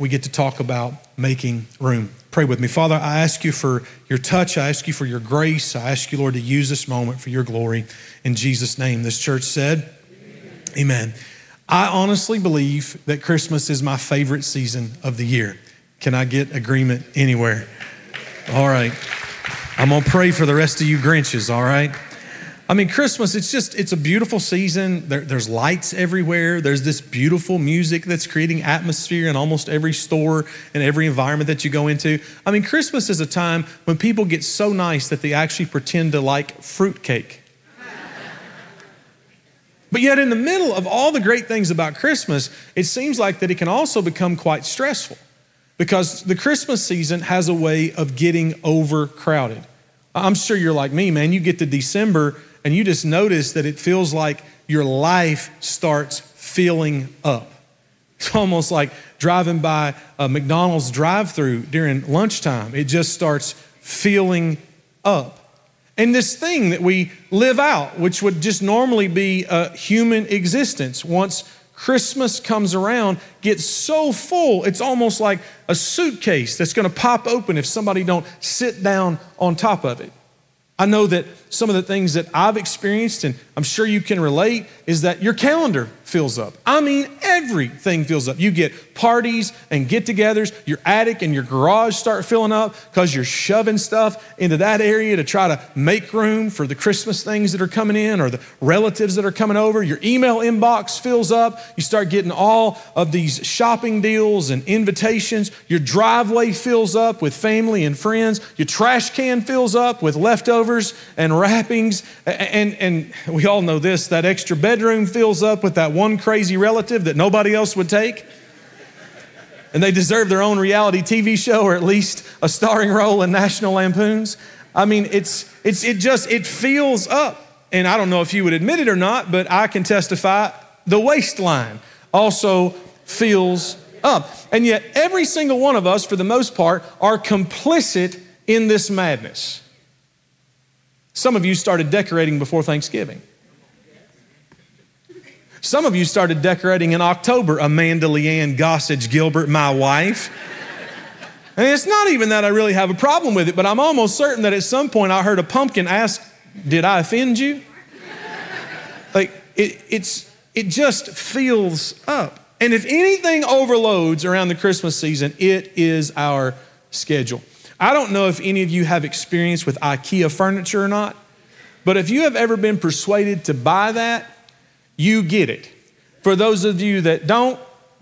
we get to talk about making room. Pray with me. Father, I ask you for your touch. I ask you for your grace. I ask you, Lord, to use this moment for your glory. In Jesus' name, this church said, amen. I honestly believe that Christmas is my favorite season of the year. Can I get agreement anywhere? All right. I'm going to pray for the rest of you Grinches, all right? I mean, Christmas, it's a beautiful season. There's lights everywhere. There's this beautiful music that's creating atmosphere in almost every store and every environment that you go into. I mean, Christmas is a time when people get so nice that they actually pretend to like fruitcake. But yet in the middle of all the great things about Christmas, it seems like that it can also become quite stressful because the Christmas season has a way of getting overcrowded. I'm sure you're like me, man. You get to December and you just notice that it feels like your life starts filling up. It's almost like driving by a McDonald's drive-thru during lunchtime. It just starts filling up. And this thing that we live out, which would just normally be a human existence, once Christmas comes around, gets so full, it's almost like a suitcase that's going to pop open if somebody don't sit down on top of it. I know that some of the things that I've experienced, and I'm sure you can relate, is that your calendar fills up. I mean, everything fills up. You get parties and get-togethers. Your attic and your garage start filling up because you're shoving stuff into that area to try to make room for the Christmas things that are coming in or the relatives that are coming over. Your email inbox fills up. You start getting all of these shopping deals and invitations. Your driveway fills up with family and friends. Your trash can fills up with leftovers and wrappings. And we all know this, that extra bedroom fills up with that one crazy relative that nobody else would take. And they deserve their own reality TV show or at least a starring role in National Lampoons. I mean, it fills up. And I don't know if you would admit it or not, but I can testify the waistline also fills up. And yet every single one of us, for the most part, are complicit in this madness. Some of you started decorating before Thanksgiving. Some of you started decorating in October. Amanda Leanne Gossage Gilbert, my wife. And it's not even that I really have a problem with it, but I'm almost certain that at some point I heard a pumpkin ask, did I offend you? Like, it just fills up. And if anything overloads around the Christmas season, it is our schedule. I don't know if any of you have experience with IKEA furniture or not, but if you have ever been persuaded to buy that, you get it. For those of you that don't.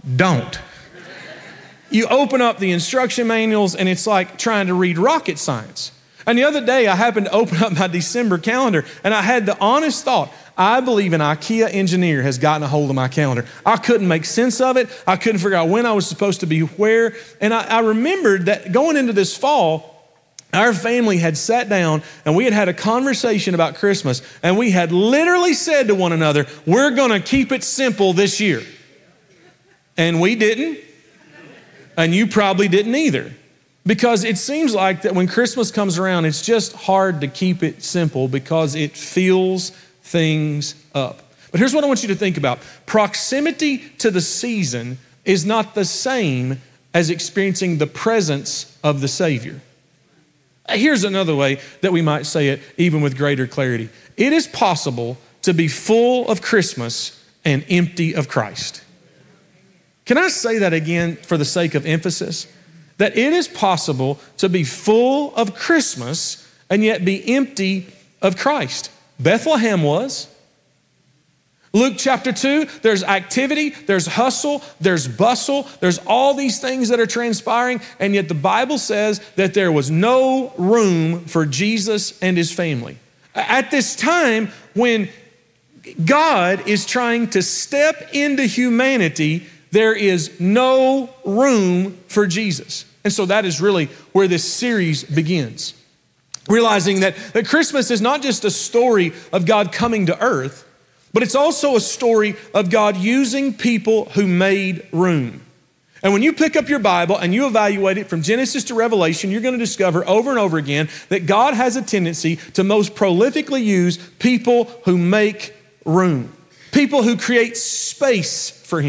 You open up the instruction manuals and it's like trying to read rocket science. And the other day I happened to open up my December calendar and I had the honest thought, I believe an IKEA engineer has gotten a hold of my calendar. I couldn't make sense of it. I couldn't figure out when I was supposed to be where. And I remembered that going into this fall, our family had sat down and we had had a conversation about Christmas and we had literally said to one another, we're going to keep it simple this year. And we didn't. And you probably didn't either. Because it seems like that when Christmas comes around, it's just hard to keep it simple because it fills things up. But here's what I want you to think about. Proximity to the season is not the same as experiencing the presence of the Savior. Here's another way that we might say it even with greater clarity. It is possible to be full of Christmas and empty of Christ. Can I say that again for the sake of emphasis? That it is possible to be full of Christmas and yet be empty of Christ. Bethlehem was. Luke chapter 2, there's activity, there's hustle, there's bustle, there's all these things that are transpiring, and yet the Bible says that there was no room for Jesus and his family. At this time when God is trying to step into humanity, there is no room for Jesus. And so that is really where this series begins. Realizing that Christmas is not just a story of God coming to earth, but it's also a story of God using people who made room. And when you pick up your Bible and you evaluate it from Genesis to Revelation, you're going to discover over and over again that God has a tendency to most prolifically use people who make room, people who create space for him.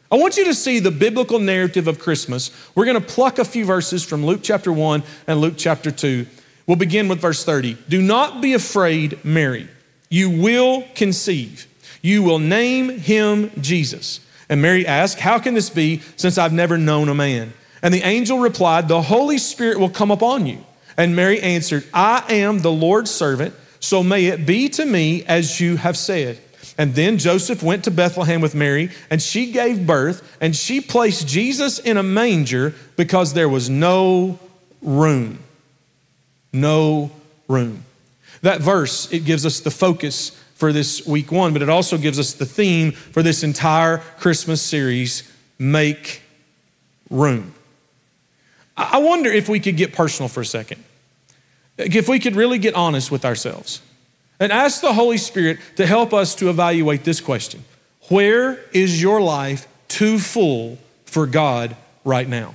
I want you to see the biblical narrative of Christmas. We're going to pluck a few verses from Luke chapter 1 and Luke chapter 2. We'll begin with verse 30. Do not be afraid, Mary. You will conceive. You will name him Jesus. And Mary asked, how can this be since I've never known a man? And the angel replied, the Holy Spirit will come upon you. And Mary answered, I am the Lord's servant, so may it be to me as you have said. And then Joseph went to Bethlehem with Mary, and she gave birth, and she placed Jesus in a manger because there was no room. No room. That verse, it gives us the focus for this week one, but it also gives us the theme for this entire Christmas series, make room. I wonder if we could get personal for a second. If we could really get honest with ourselves and ask the Holy Spirit to help us to evaluate this question. Where is your life too full for God right now?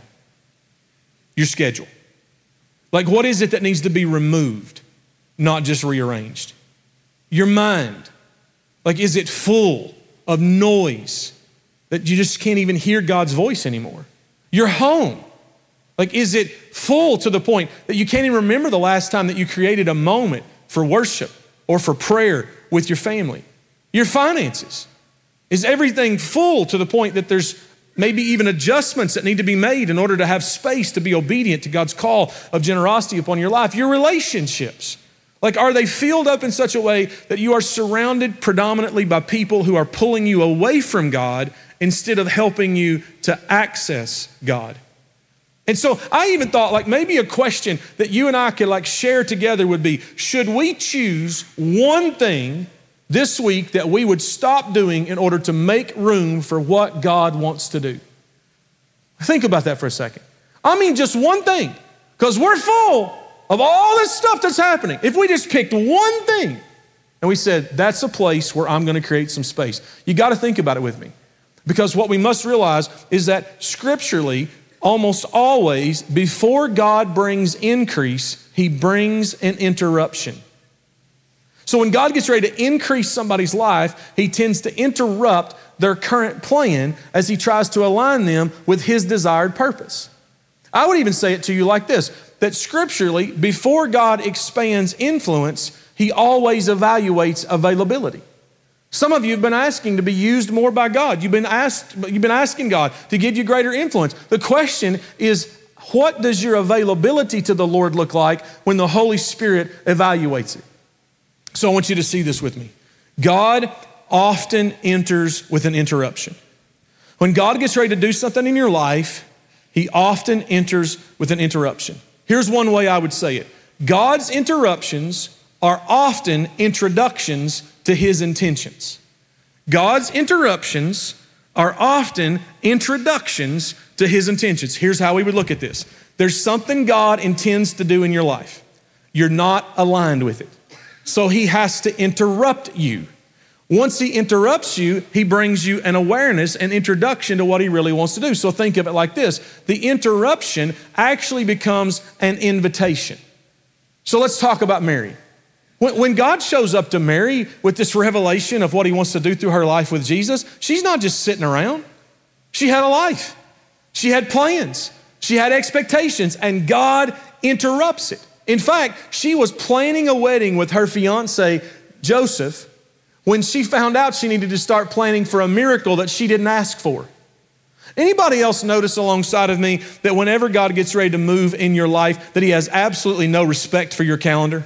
Your schedule. Like, what is it that needs to be removed, not just rearranged? Your mind. Like, is it full of noise that you just can't even hear God's voice anymore? Your home. Like, is it full to the point that you can't even remember the last time that you created a moment for worship or for prayer with your family? Your finances. Is everything full to the point that there's maybe even adjustments that need to be made in order to have space to be obedient to God's call of generosity upon your life? Your relationships. Like, are they filled up in such a way that you are surrounded predominantly by people who are pulling you away from God instead of helping you to access God? And so I even thought, like, maybe a question that you and I could like share together would be, should we choose one thing this week that we would stop doing in order to make room for what God wants to do? Think about that for a second. I mean, just one thing, because we're full of all this stuff that's happening. If we just picked one thing and we said, that's a place where I'm going to create some space. You got to think about it with me, because what we must realize is that scripturally, almost always, before God brings increase, he brings an interruption. So when God gets ready to increase somebody's life, he tends to interrupt their current plan as he tries to align them with his desired purpose. I would even say it to you like this, that scripturally, before God expands influence, he always evaluates availability. Some of you have been asking to be used more by God. You've been asking God to give you greater influence. The question is, what does your availability to the Lord look like when the Holy Spirit evaluates it? So I want you to see this with me. God often enters with an interruption. When God gets ready to do something in your life, he often enters with an interruption. Here's one way I would say it. God's interruptions are often introductions to his intentions. God's interruptions are often introductions to his intentions. Here's how we would look at this. There's something God intends to do in your life. You're not aligned with it. So he has to interrupt you. Once he interrupts you, he brings you an awareness, an introduction to what he really wants to do. So think of it like this. The interruption actually becomes an invitation. So let's talk about Mary. When God shows up to Mary with this revelation of what he wants to do through her life with Jesus, she's not just sitting around. She had a life. She had plans. She had expectations, and God interrupts it. In fact, she was planning a wedding with her fiance, Joseph, when she found out she needed to start planning for a miracle that she didn't ask for. Anybody else notice alongside of me that whenever God gets ready to move in your life, that he has absolutely no respect for your calendar?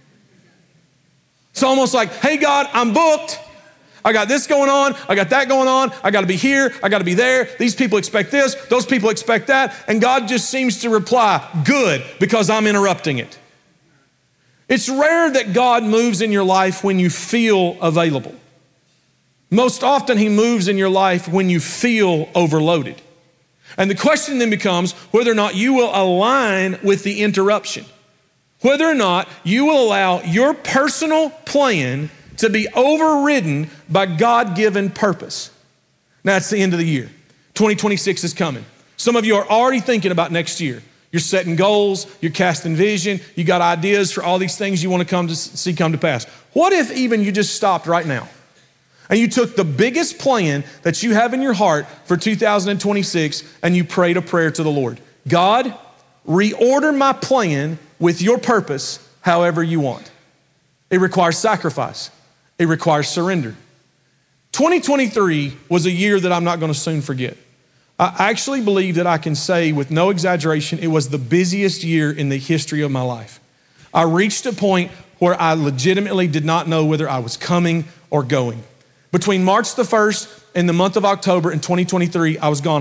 It's almost like, hey God, I'm booked. I got this going on. I got that going on. I got to be here. I got to be there. These people expect this. Those people expect that. And God just seems to reply, good, because I'm interrupting it. It's rare that God moves in your life when you feel available. Most often he moves in your life when you feel overloaded. And the question then becomes whether or not you will align with the interruption. Whether or not you will allow your personal plan to be overridden by God-given purpose. Now it's the end of the year. 2026 is coming. Some of you are already thinking about next year. You're setting goals, you're casting vision, you got ideas for all these things you want to see come to pass. What if even you just stopped right now? And you took the biggest plan that you have in your heart for 2026 and you prayed a prayer to the Lord. God, reorder my plan with your purpose however you want. It requires sacrifice. It requires surrender. 2023 was a year that I'm not going to soon forget. I actually believe that I can say with no exaggeration, it was the busiest year in the history of my life. I reached a point where I legitimately did not know whether I was coming or going. Between March the 1st and the month of October in 2023, I was gone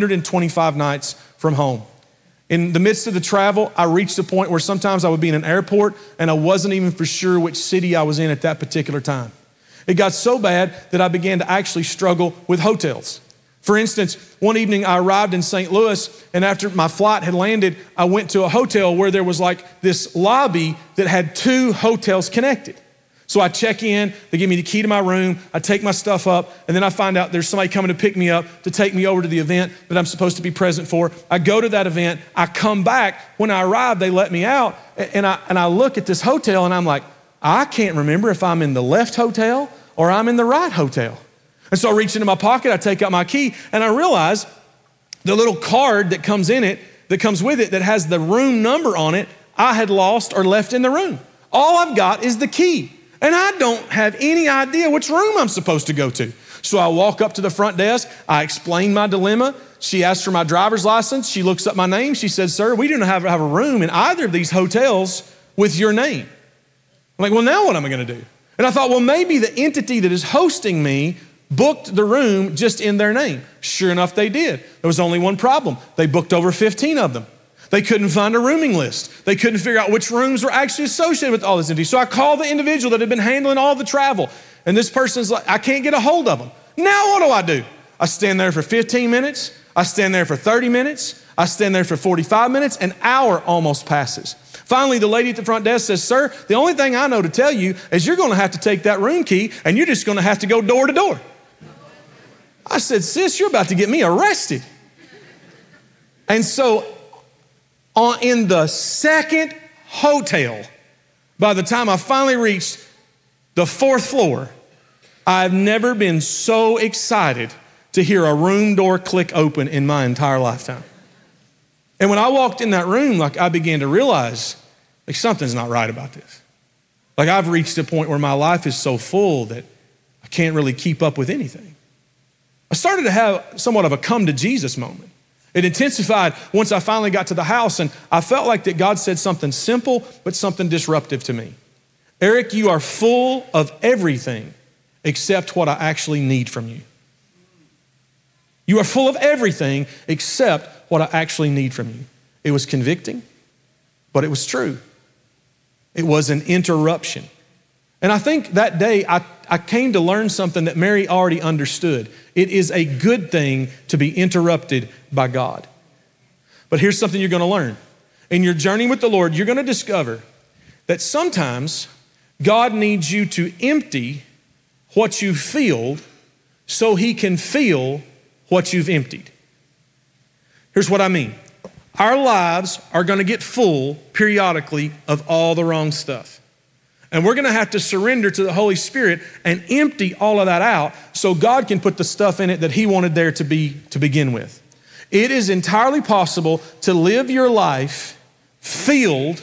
125 nights from home. In the midst of the travel, I reached a point where sometimes I would be in an airport and I wasn't even for sure which city I was in at that particular time. It got so bad that I began to actually struggle with hotels. For instance, one evening I arrived in St. Louis, and after my flight had landed, I went to a hotel where there was like this lobby that had 2 hotels connected. So I check in, they give me the key to my room, I take my stuff up, and then I find out there's somebody coming to pick me up to take me over to the event that I'm supposed to be present for. I go to that event, I come back. When I arrive, they let me out, and I look at this hotel, and I'm like, I can't remember if I'm in the left hotel or I'm in the right hotel. And so I reach into my pocket, I take out my key, and I realize the little card that comes in it, that comes with it, that has the room number on it, I had lost or left in the room. All I've got is the key. And I don't have any idea which room I'm supposed to go to. So I walk up to the front desk. I explain my dilemma. She asks for my driver's license. She looks up my name. She says, sir, we do not have a room in either of these hotels with your name. I'm like, well, now what am I going to do? And I thought, well, maybe the entity that is hosting me booked the room just in their name. Sure enough, they did. There was only one problem. They booked over 15 of them. They couldn't find a rooming list. They couldn't figure out which rooms were actually associated with all this entities. So I called the individual that had been handling all the travel. And this person's like, I can't get a hold of them. Now what do? I stand there for 15 minutes. I stand there for 30 minutes. I stand there for 45 minutes. An hour almost passes. Finally, the lady at the front desk says, sir, the only thing I know to tell you is you're going to have to take that room key and you're just going to have to go door to door. I said, sis, you're about to get me arrested. And so in the second hotel, by the time I finally reached the 4th floor, I've never been so excited to hear a room door click open in my entire lifetime. And when I walked in that room, like I began to realize, like something's not right about this. Like I've reached a point where my life is so full that I can't really keep up with anything. I started to have somewhat of a come to Jesus moment. It intensified once I finally got to the house, and I felt like that God said something simple, but something disruptive to me. Eric, you are full of everything except what I actually need from you. You are full of everything except what I actually need from you. It was convicting, but it was true. It was an interruption. And I think that day I came to learn something that Mary already understood. It is a good thing to be interrupted by God. But here's something you're going to learn. In your journey with the Lord, you're going to discover that sometimes God needs you to empty what you filled so he can fill what you've emptied. Here's what I mean. Our lives are going to get full periodically of all the wrong stuff. And we're going to have to surrender to the Holy Spirit and empty all of that out so God can put the stuff in it that he wanted there to begin with. It is entirely possible to live your life filled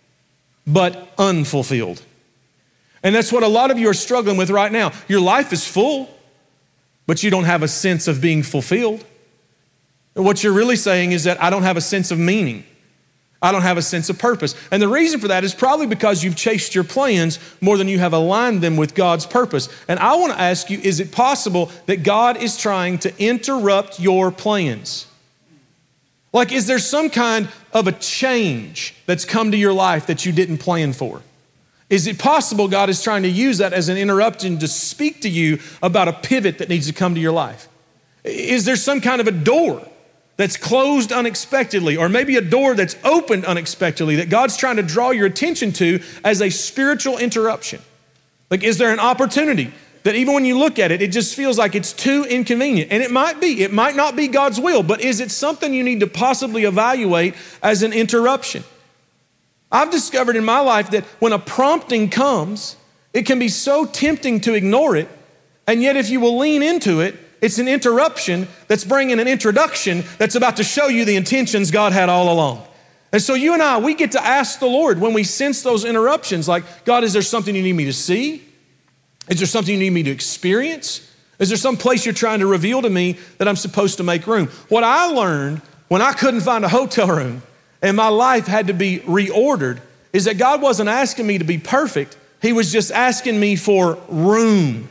but unfulfilled. And that's what a lot of you are struggling with right now. Your life is full, but you don't have a sense of being fulfilled. What you're really saying is that I don't have a sense of meaning. I don't have a sense of purpose. And the reason for that is probably because you've chased your plans more than you have aligned them with God's purpose. And I want to ask you, is it possible that God is trying to interrupt your plans? Like, is there some kind of a change that's come to your life that you didn't plan for? Is it possible God is trying to use that as an interruption to speak to you about a pivot that needs to come to your life? Is there some kind of a door that's closed unexpectedly, or maybe a door that's opened unexpectedly that God's trying to draw your attention to as a spiritual interruption? Like, is there an opportunity that even when you look at it, it just feels like it's too inconvenient? And it might not be God's will, but is it something you need to possibly evaluate as an interruption? I've discovered in my life that when a prompting comes, it can be so tempting to ignore it And yet if you will lean into it, it's an interruption that's bringing an introduction that's about to show you the intentions God had all along. And so you and I, we get to ask the Lord when we sense those interruptions, like, God, is there something you need me to see? Is there something you need me to experience? Is there some place you're trying to reveal to me that I'm supposed to make room? What I learned when I couldn't find a hotel room and my life had to be reordered is that God wasn't asking me to be perfect. He was just asking me for room.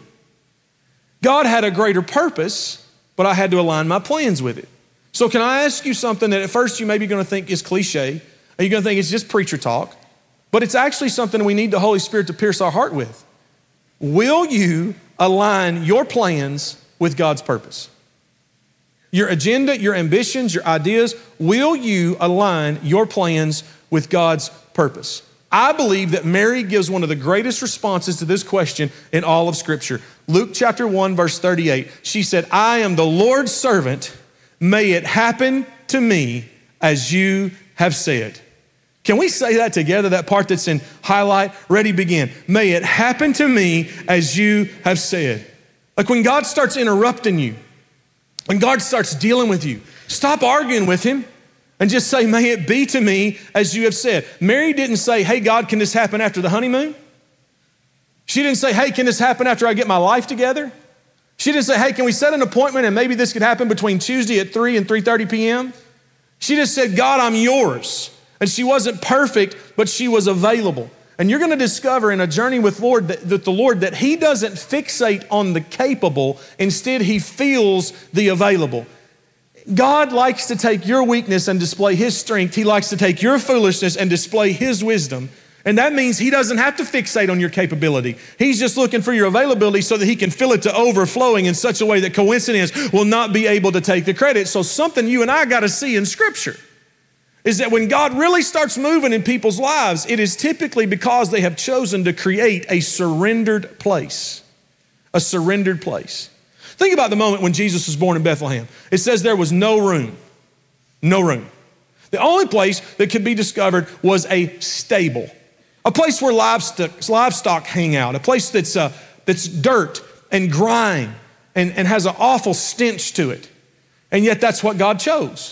God had a greater purpose, but I had to align my plans with it. So can I ask you something that at first you may be going to think is cliche, or you're going to think it's just preacher talk, but it's actually something we need the Holy Spirit to pierce our heart with. Will you align your plans with God's purpose? Your agenda, your ambitions, your ideas, will you align your plans with God's purpose? I believe that Mary gives one of the greatest responses to this question in all of Scripture. Luke chapter 1, verse 38. She said, I am the Lord's servant. May it happen to me as you have said. Can we say that together, that part that's in highlight? Ready, begin. May it happen to me as you have said. Like when God starts interrupting you, when God starts dealing with you, stop arguing with him and just say, may it be to me as you have said. Mary didn't say, hey, God, can this happen after the honeymoon? She didn't say, hey, can this happen after I get my life together? She didn't say, hey, can we set an appointment and maybe this could happen between Tuesday at 3 and 3:30 p.m.? She just said, God, I'm yours. And she wasn't perfect, but she was available. And you're going to discover in a journey with the Lord that he doesn't fixate on the capable. Instead, he feels the available. God likes to take your weakness and display his strength. He likes to take your foolishness and display his wisdom. And that means he doesn't have to fixate on your capability. He's just looking for your availability so that he can fill it to overflowing in such a way that coincidence will not be able to take the credit. So something you and I got to see in Scripture is that when God really starts moving in people's lives, it is typically because they have chosen to create a surrendered place. A surrendered place. Think about the moment when Jesus was born in Bethlehem. It says there was no room. No room. The only place that could be discovered was a stable. A place where livestock hang out. A place that's dirt and grime and has an awful stench to it. And yet that's what God chose.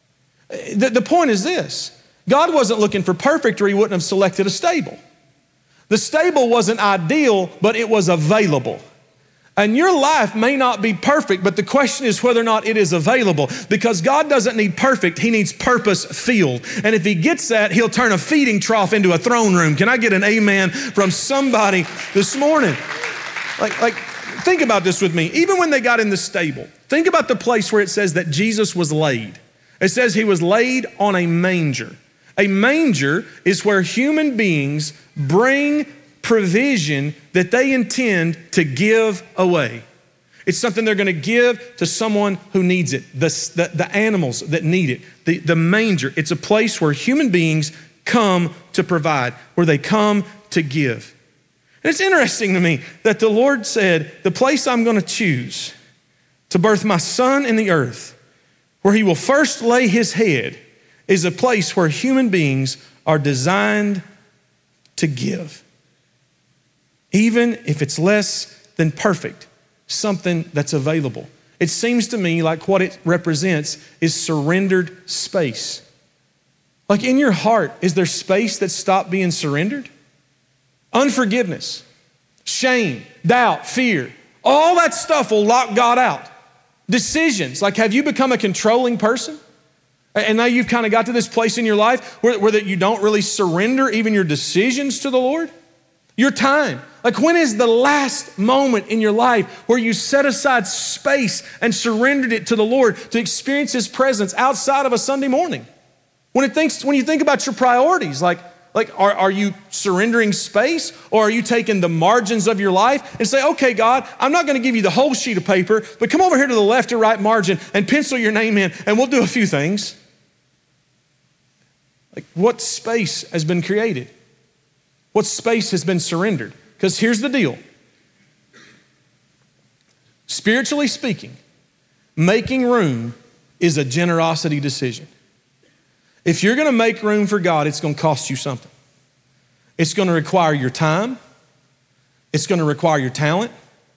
The point is this. God wasn't looking for perfect or he wouldn't have selected a stable. The stable wasn't ideal, but it was available. And your life may not be perfect, but the question is whether or not it is available. Because God doesn't need perfect, he needs purpose-filled. And if he gets that, he'll turn a feeding trough into a throne room. Can I get an amen from somebody this morning? Like, think about this with me. Even when they got in the stable, think about the place where it says that Jesus was laid. It says he was laid on a manger. A manger is where human beings bring provision that they intend to give away. It's something they're going to give to someone who needs it, the animals that need it. The manger, it's a place where human beings come to provide, where they come to give. And it's interesting to me that the Lord said, the place I'm going to choose to birth my son in the earth, where he will first lay his head, is a place where human beings are designed to give. Even if it's less than perfect, something that's available. It seems to me like what it represents is surrendered space. Like in your heart, is there space that stopped being surrendered? Unforgiveness, shame, doubt, fear, all that stuff will lock God out. Decisions, like have you become a controlling person? And now you've kind of got to this place in your life where that you don't really surrender even your decisions to the Lord? Your time. Like when is the last moment in your life where you set aside space and surrendered it to the Lord to experience his presence outside of a Sunday morning? When you think about your priorities, like are you surrendering space, or are you taking the margins of your life and say, okay, God, I'm not going to give you the whole sheet of paper, but come over here to the left or right margin and pencil your name in and we'll do a few things. Like what space has been created? What space has been surrendered? Because here's the deal. Spiritually speaking, making room is a generosity decision. If you're going to make room for God, it's going to cost you something. It's going to require your time. It's going to require your talent.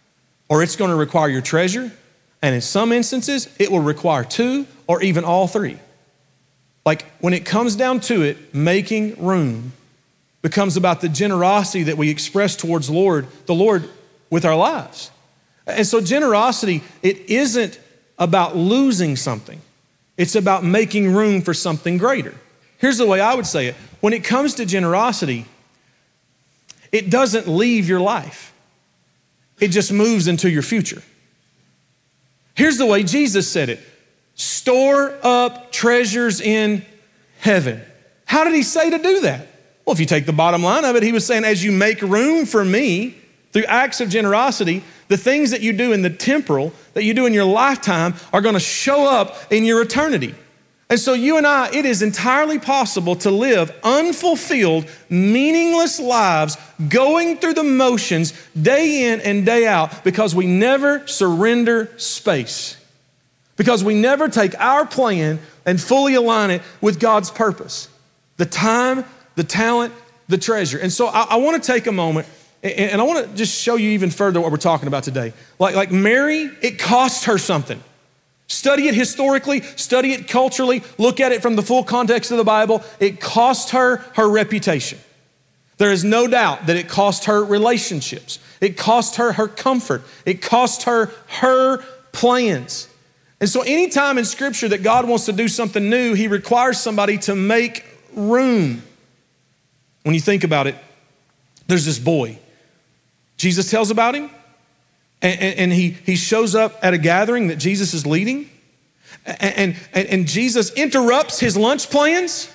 or it's going to require your treasure. And in some instances, it will require 2 or even all 3. Like when it comes down to it, making room becomes about the generosity that we express towards the Lord with our lives. And so generosity, it isn't about losing something. It's about making room for something greater. Here's the way I would say it. When it comes to generosity, it doesn't leave your life. It just moves into your future. Here's the way Jesus said it. Store up treasures in heaven. How did he say to do that? Well, if you take the bottom line of it, he was saying, as you make room for me through acts of generosity, the things that you do in the temporal, that you do in your lifetime, are going to show up in your eternity. And so you and I, it is entirely possible to live unfulfilled, meaningless lives, going through the motions day in and day out, because we never surrender space. Because we never take our plan and fully align it with God's purpose. The time, the talent, the treasure. And so I want to take a moment and I want to just show you even further what we're talking about today. Like Mary, it cost her something. Study it historically, study it culturally, look at it from the full context of the Bible. It cost her her reputation. There is no doubt that it cost her relationships. It cost her her comfort. It cost her her plans. And so anytime in Scripture that God wants to do something new, he requires somebody to make room. When you think about it, there's this boy. Jesus tells about him, and he shows up at a gathering that Jesus is leading, and Jesus interrupts his lunch plans,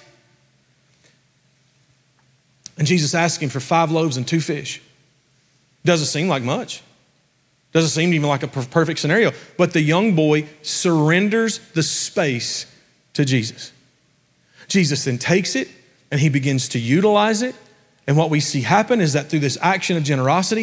and Jesus asks him for 5 loaves and 2 fish. Doesn't seem like much. Doesn't seem even like a perfect scenario, but the young boy surrenders the space to Jesus. Jesus then takes it and he begins to utilize it. And what we see happen is that through this action of generosity,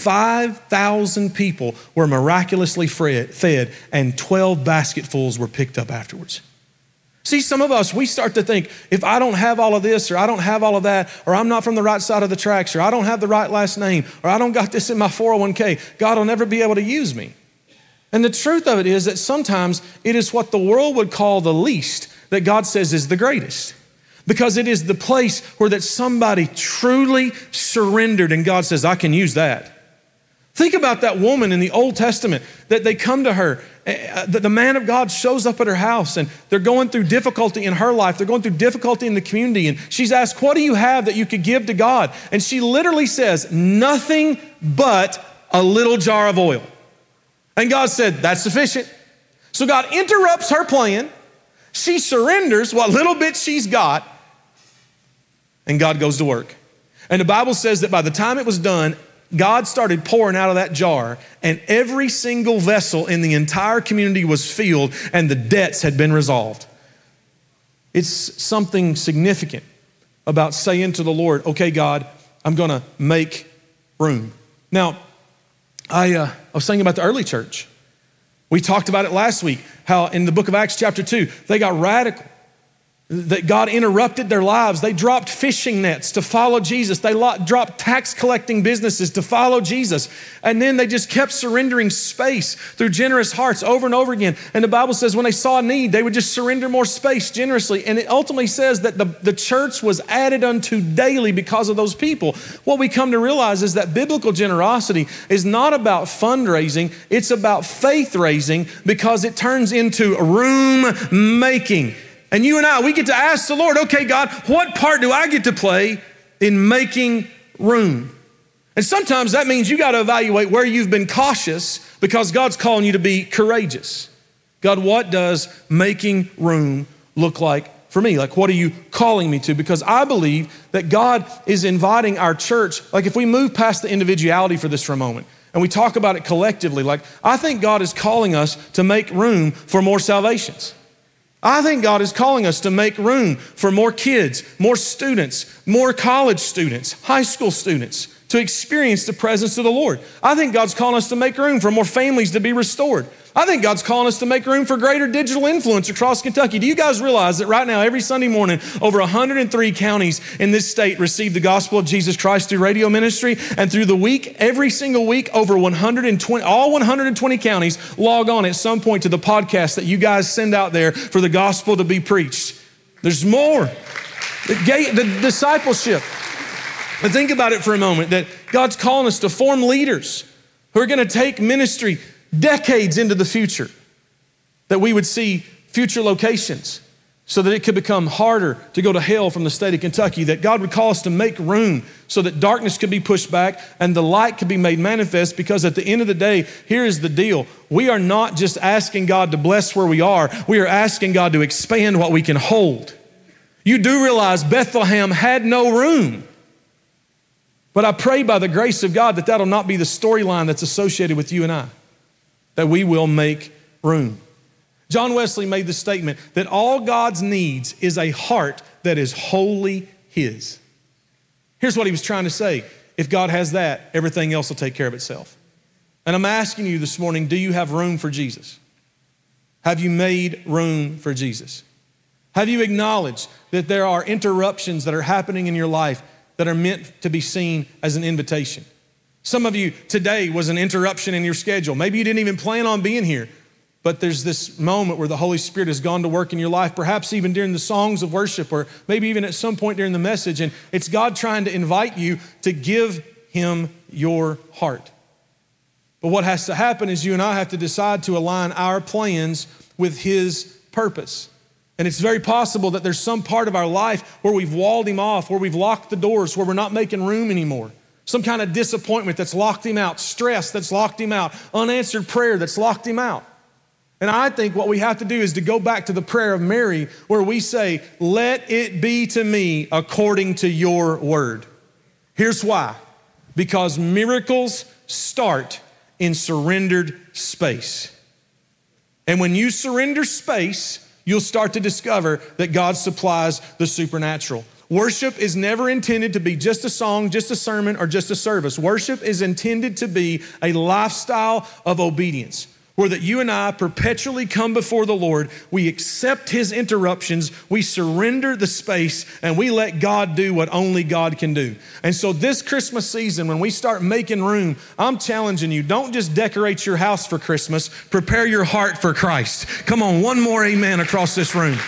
5,000 people were miraculously fed and 12 basketfuls were picked up afterwards. See, some of us, we start to think, if I don't have all of this, or I don't have all of that, or I'm not from the right side of the tracks, or I don't have the right last name, or I don't got this in my 401k, God will never be able to use me. And the truth of it is that sometimes it is what the world would call the least that God says is the greatest. Because it is the place where that somebody truly surrendered and God says, I can use that. Think about that woman in the Old Testament that they come to her, that the man of God shows up at her house and they're going through difficulty in her life. They're going through difficulty in the community. And she's asked, what do you have that you could give to God? And she literally says, nothing but a little jar of oil. And God said, that's sufficient. So God interrupts her plan. She surrenders what little bit she's got. And God goes to work. And the Bible says that by the time it was done, God started pouring out of that jar, and every single vessel in the entire community was filled, and the debts had been resolved. It's something significant about saying to the Lord, okay, God, I'm going to make room. Now, I was thinking about the early church. We talked about it last week, how in the book of Acts chapter 2, they got radical. That God interrupted their lives. They dropped fishing nets to follow Jesus. They dropped tax collecting businesses to follow Jesus. And then they just kept surrendering space through generous hearts over and over again. And the Bible says when they saw a need, they would just surrender more space generously. And it ultimately says that the church was added unto daily because of those people. What we come to realize is that biblical generosity is not about fundraising. It's about faith raising, because it turns into room making. And you and I, we get to ask the Lord, okay, God, what part do I get to play in making room? And sometimes that means you got to evaluate where you've been cautious, because God's calling you to be courageous. God, what does making room look like for me? Like, what are you calling me to? Because I believe that God is inviting our church, like if we move past the individuality for this for a moment, and we talk about it collectively, like I think God is calling us to make room for more salvations. I think God is calling us to make room for more kids, more students, more college students, high school students to experience the presence of the Lord. I think God's calling us to make room for more families to be restored. I think God's calling us to make room for greater digital influence across Kentucky. Do you guys realize that right now, every Sunday morning, over 103 counties in this state receive the gospel of Jesus Christ through radio ministry? And through the week, every single week, over all 120 counties log on at some point to the podcast that you guys send out there for the gospel to be preached. There's more. The discipleship. But think about it for a moment, that God's calling us to form leaders who are going to take ministry decades into the future, that we would see future locations so that it could become harder to go to hell from the state of Kentucky, that God would call us to make room so that darkness could be pushed back and the light could be made manifest, because at the end of the day, here is the deal. We are not just asking God to bless where we are. We are asking God to expand what we can hold. You do realize Bethlehem had no room. But I pray by the grace of God that that'll not be the storyline that's associated with you and I, that we will make room. John Wesley made the statement that all God's needs is a heart that is wholly His. Here's what he was trying to say. If God has that, everything else will take care of itself. And I'm asking you this morning, do you have room for Jesus? Have you made room for Jesus? Have you acknowledged that there are interruptions that are happening in your life that are meant to be seen as an invitation? Some of you, today was an interruption in your schedule. Maybe you didn't even plan on being here, but there's this moment where the Holy Spirit has gone to work in your life, perhaps even during the songs of worship, or maybe even at some point during the message, and it's God trying to invite you to give Him your heart. But what has to happen is you and I have to decide to align our plans with His purpose. And it's very possible that there's some part of our life where we've walled Him off, where we've locked the doors, where we're not making room anymore. Some kind of disappointment that's locked Him out, stress that's locked Him out, unanswered prayer that's locked Him out. And I think what we have to do is to go back to the prayer of Mary, where we say, let it be to me according to your word. Here's why. Because miracles start in surrendered space. And when you surrender space, you'll start to discover that God supplies the supernatural. Worship is never intended to be just a song, just a sermon, or just a service. Worship is intended to be a lifestyle of obedience, where that you and I perpetually come before the Lord, we accept His interruptions, we surrender the space, and we let God do what only God can do. And so this Christmas season, when we start making room, I'm challenging you, don't just decorate your house for Christmas, prepare your heart for Christ. Come on, one more amen across this room.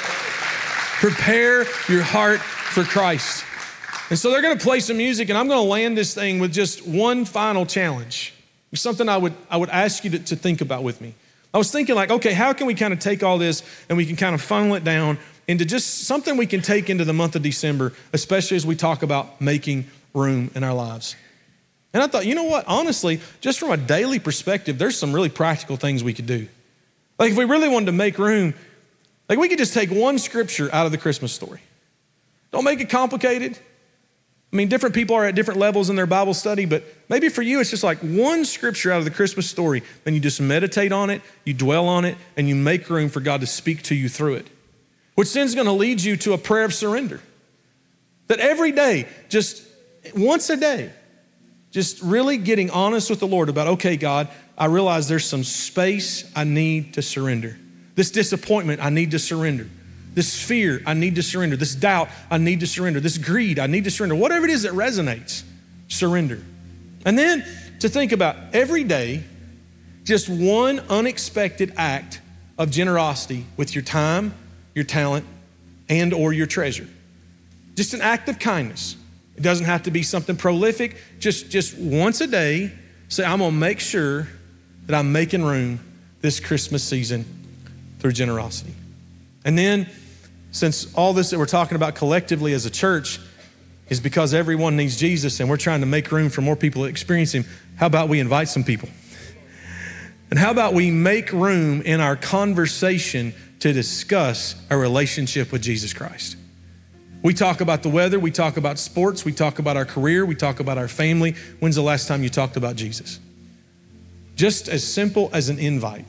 Prepare your heart for Christ. And so they're gonna play some music, and I'm gonna land this thing with just one final challenge. It's something I would ask you to think about with me. I was thinking like, okay, how can we kind of take all this and we can kind of funnel it down into just something we can take into the month of December, especially as we talk about making room in our lives. And I thought, you know what, honestly, just from a daily perspective, there's some really practical things we could do. Like if we really wanted to make room, like we could just take one scripture out of the Christmas story. Don't make it complicated. I mean, different people are at different levels in their Bible study, but maybe for you, it's just like one scripture out of the Christmas story, and you just meditate on it, you dwell on it, and you make room for God to speak to you through it, which then is going to lead you to a prayer of surrender. That every day, just once a day, just really getting honest with the Lord about, okay, God, I realize there's some space I need to surrender. This disappointment, I need to surrender. This fear, I need to surrender. This doubt, I need to surrender. This greed, I need to surrender. Whatever it is that resonates, surrender. And then to think about every day, just one unexpected act of generosity with your time, your talent, and or your treasure. Just an act of kindness. It doesn't have to be something prolific. Just once a day, say, I'm gonna make sure that I'm making room this Christmas season through generosity. And then, since all this that we're talking about collectively as a church is because everyone needs Jesus and we're trying to make room for more people to experience Him, how about we invite some people? And how about we make room in our conversation to discuss our relationship with Jesus Christ? We talk about the weather, we talk about sports, we talk about our career, we talk about our family. When's the last time you talked about Jesus? Just as simple as an invite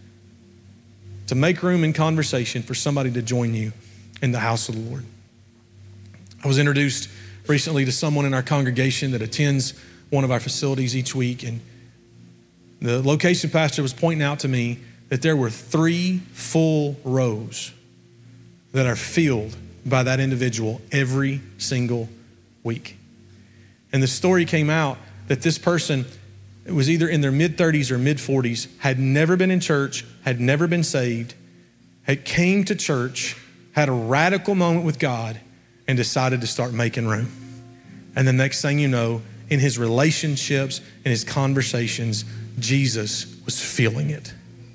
to make room in conversation for somebody to join you in the house of the Lord. I was introduced recently to someone in our congregation that attends one of our facilities each week, and the location pastor was pointing out to me that there were 3 full rows that are filled by that individual every single week. And the story came out that this person was either in their mid-30s or mid-40s, had never been in church, had never been saved, had came to church, had a radical moment with God, and decided to start making room. And the next thing you know, in his relationships, in his conversations, Jesus was feeling it.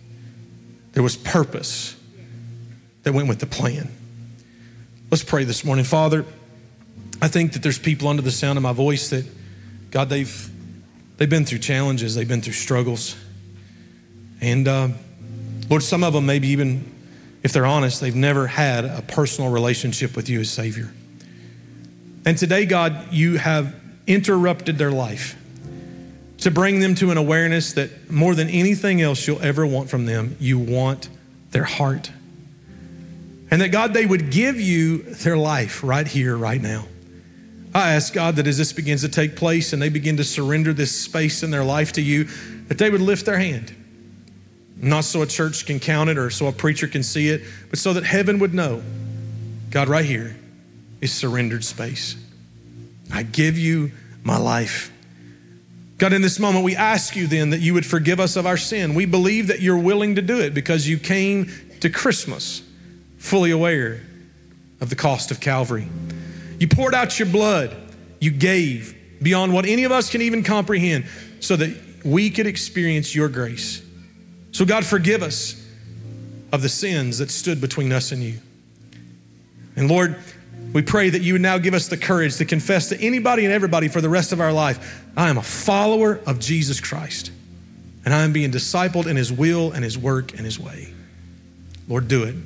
There was purpose that went with the plan. Let's pray this morning. Father, I think that there's people under the sound of my voice that, God, they've been through challenges, they've been through struggles. And Lord, some of them maybe even, if they're honest, they've never had a personal relationship with you as Savior. And today, God, you have interrupted their life to bring them to an awareness that more than anything else you'll ever want from them, you want their heart. And that, God, they would give you their life right here, right now. I ask, God, that as this begins to take place and they begin to surrender this space in their life to you, that they would lift their hand. Not so a church can count it or so a preacher can see it, but so that heaven would know, God, right here is surrendered space. I give you my life. God, in this moment, we ask you then that you would forgive us of our sin. We believe that you're willing to do it because you came to Christmas fully aware of the cost of Calvary. You poured out your blood. You gave beyond what any of us can even comprehend so that we could experience your grace. So God, forgive us of the sins that stood between us and you. And Lord, we pray that you would now give us the courage to confess to anybody and everybody for the rest of our life, I am a follower of Jesus Christ, and I am being discipled in his will and his work and his way. Lord, do it.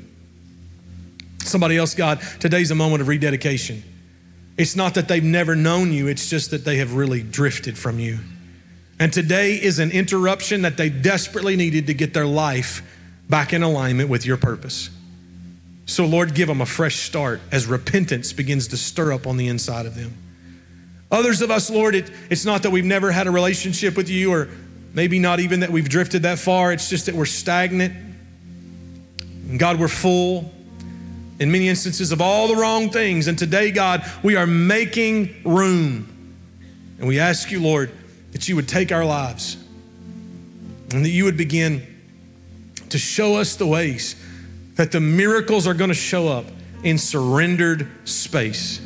Somebody else, God, today's a moment of rededication. It's not that they've never known you, it's just that they have really drifted from you. And today is an interruption that they desperately needed to get their life back in alignment with your purpose. So Lord, give them a fresh start as repentance begins to stir up on the inside of them. Others of us, Lord, it's not that we've never had a relationship with you, or maybe not even that we've drifted that far. It's just that we're stagnant. And God, we're full in many instances of all the wrong things. And today, God, we are making room. And we ask you, Lord, that you would take our lives and that you would begin to show us the ways that the miracles are going to show up in surrendered space.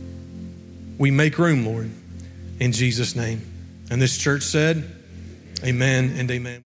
We make room, Lord, in Jesus' name. And this church said, amen and amen.